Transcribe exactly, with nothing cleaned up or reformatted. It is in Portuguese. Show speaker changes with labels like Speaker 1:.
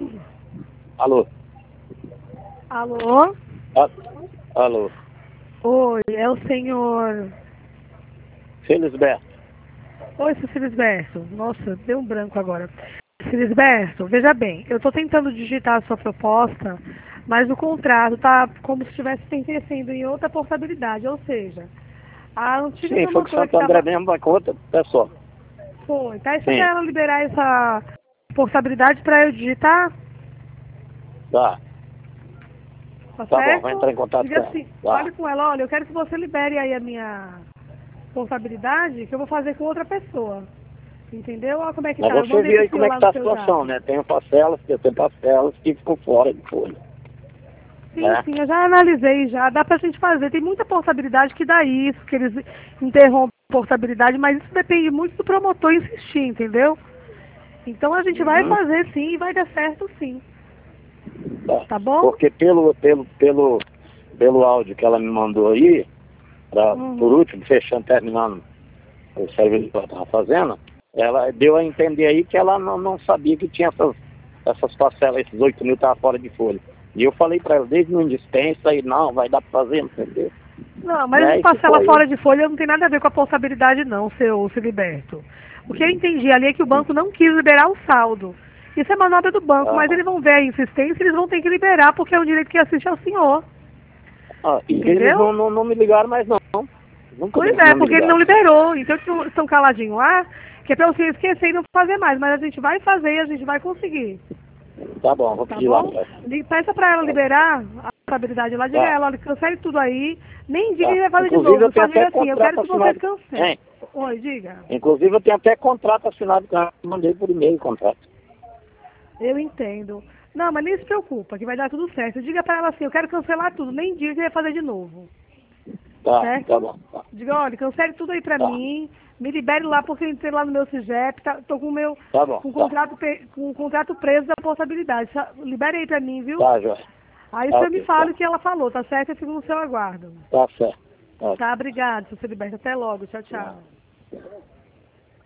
Speaker 1: Alô?
Speaker 2: Alô?
Speaker 1: Ah, alô?
Speaker 2: Oi, é o senhor...
Speaker 1: Felisberto.
Speaker 2: Oi, seu Felisberto. Nossa, deu um branco agora. Felisberto, veja bem, eu estou tentando digitar a sua proposta, mas o contrato está como se estivesse pertencendo em outra portabilidade, ou seja, a antiga
Speaker 1: Sim, foi que
Speaker 2: promotora que
Speaker 1: Santo André
Speaker 2: estava...
Speaker 1: mesmo vai com outra pessoa.
Speaker 2: Foi, tá? Isso é para
Speaker 1: Sim,
Speaker 2: ela liberar essa portabilidade para eu digitar,
Speaker 1: tá.
Speaker 2: tá
Speaker 1: Tá bom, vai
Speaker 2: certo?
Speaker 1: entrar em contato
Speaker 2: Diga
Speaker 1: com ela.
Speaker 2: assim,
Speaker 1: Tá.
Speaker 2: fale com ela, olha, eu quero que você libere aí a minha portabilidade, que eu vou fazer com outra pessoa. Entendeu? Olha como é que
Speaker 1: Mas
Speaker 2: tá. Eu
Speaker 1: você
Speaker 2: mandei
Speaker 1: viu
Speaker 2: pro
Speaker 1: aí como
Speaker 2: senhor
Speaker 1: é que
Speaker 2: lá no
Speaker 1: tá a
Speaker 2: seu zap.
Speaker 1: situação, né? Tem parcelas, tem parcelas que ficam fora de folha.
Speaker 2: Sim,
Speaker 1: Né?
Speaker 2: sim, eu já analisei já. Dá pra gente fazer. Tem muita portabilidade que dá isso, que eles interrompem a portabilidade, mas isso depende muito do promotor insistir, entendeu? Então a gente vai
Speaker 1: Uhum.
Speaker 2: fazer sim e vai dar certo sim.
Speaker 1: Tá.
Speaker 2: Tá bom?
Speaker 1: Porque pelo, pelo, pelo, pelo áudio que ela me mandou aí, pra, por
Speaker 2: Uhum.
Speaker 1: último, fechando, terminando o serviço que ela estava fazendo, ela deu a entender aí que ela não, não sabia que tinha essas, essas parcelas, esses oito mil estavam fora de folha. E eu falei para ela, desde no dispensa, e não, vai dar para fazer, não sei o quê.
Speaker 2: Não, mas
Speaker 1: Né?
Speaker 2: esse
Speaker 1: E ficou
Speaker 2: parcela
Speaker 1: aí.
Speaker 2: fora de folha não tem nada a ver com a portabilidade não, seu Filiberto. O que eu entendi ali é que o banco não quis liberar o saldo. Isso é manobra do banco, mas
Speaker 1: Ah,
Speaker 2: eles vão ver a insistência e eles vão ter que liberar, porque é um direito que assiste ao senhor.
Speaker 1: ah, e eles
Speaker 2: Entendeu?
Speaker 1: não, não, não me ligaram mais não. Nunca
Speaker 2: Pois
Speaker 1: me-
Speaker 2: é,
Speaker 1: não me
Speaker 2: porque ele não
Speaker 1: ligaram.
Speaker 2: liberou. Então eles estão caladinhos lá, que é pra você esquecer e não fazer mais. Mas a gente vai fazer e a gente vai conseguir.
Speaker 1: Tá bom, vou
Speaker 2: Tá
Speaker 1: pedir lá
Speaker 2: bom?
Speaker 1: pra ela.
Speaker 2: Li- Peça pra ela liberar a estabilidade lá, diga a
Speaker 1: Tá,
Speaker 2: ela, olha, cancele tudo aí. Nem diga que
Speaker 1: tá.
Speaker 2: vai fazer de
Speaker 1: Inclusive eu
Speaker 2: novo.
Speaker 1: tenho
Speaker 2: Só diga
Speaker 1: até
Speaker 2: assim, eu quero
Speaker 1: contrato
Speaker 2: que você
Speaker 1: assinado.
Speaker 2: cancele.
Speaker 1: Hein?
Speaker 2: Oi, diga.
Speaker 1: Inclusive eu tenho até contrato assinado com ela. Mandei por e-mail o contrato.
Speaker 2: Eu entendo. Não, mas nem se preocupa, que vai dar tudo certo. Diga pra ela assim, eu quero cancelar tudo, nem diga que vai fazer de novo.
Speaker 1: Tá, tá
Speaker 2: Certo?
Speaker 1: bom. Tá,
Speaker 2: Diga, olha, cancele tudo aí pra
Speaker 1: tá,
Speaker 2: mim, me libere lá porque eu entrei lá no meu CIGEP, tá, tô com o meu
Speaker 1: tá bom,
Speaker 2: com o
Speaker 1: tá.
Speaker 2: contrato, pe- com o contrato preso da portabilidade. Sa- Libere aí pra mim, viu?
Speaker 1: Tá, Joia.
Speaker 2: Aí
Speaker 1: Tá,
Speaker 2: você me
Speaker 1: ok,
Speaker 2: fala
Speaker 1: tá.
Speaker 2: o que ela falou, tá certo? Eu fico no seu aguardo.
Speaker 1: Tá certo. Tá,
Speaker 2: Tá, obrigado, seu Feliberto. Até logo. Tchau,
Speaker 1: tá.
Speaker 2: tchau.